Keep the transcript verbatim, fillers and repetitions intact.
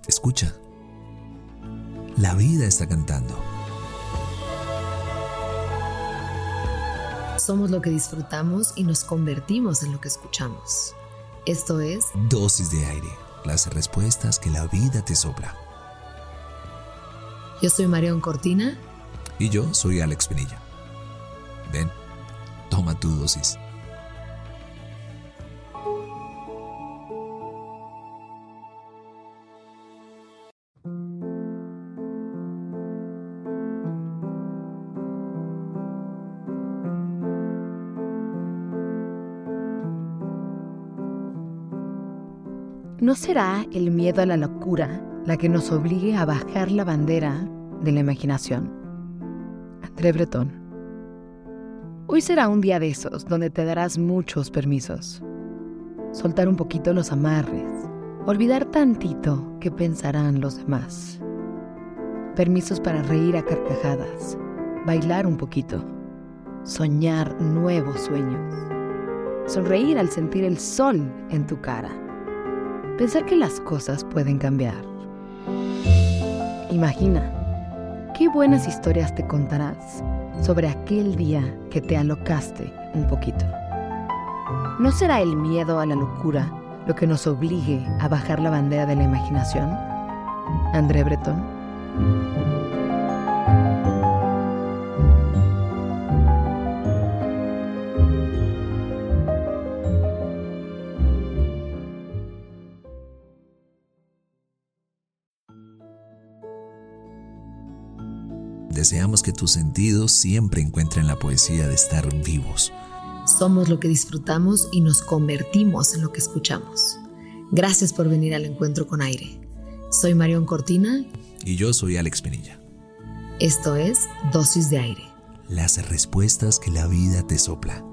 Escucha. La vida está cantando. Somos lo que disfrutamos y nos convertimos en lo que escuchamos. Esto es Dosis de aire, las respuestas que la vida te sopla. Yo soy Marión Cortina. Y yo soy Alex Pinilla. Ven, toma tu dosis. ¿No será el miedo a la locura la que nos obligue a bajar la bandera de la imaginación? André Breton. Hoy será un día de esos donde te darás muchos permisos. Soltar un poquito los amarres, olvidar tantito qué pensarán los demás. Permisos para reír a carcajadas, bailar un poquito, soñar nuevos sueños, sonreír al sentir el sol en tu cara. Pensar que las cosas pueden cambiar. Imagina, qué buenas historias te contarás sobre aquel día que te alocaste un poquito. ¿No será el miedo a la locura lo que nos obligue a bajar la bandera de la imaginación? André Breton. Deseamos que tus sentidos siempre encuentren la poesía de estar vivos. Somos lo que disfrutamos y nos convertimos en lo que escuchamos. Gracias por venir al encuentro con aire. Soy Marión Cortina. Y yo soy Alex Pinilla. Esto es Dosis de Aire. Las respuestas que la vida te sopla.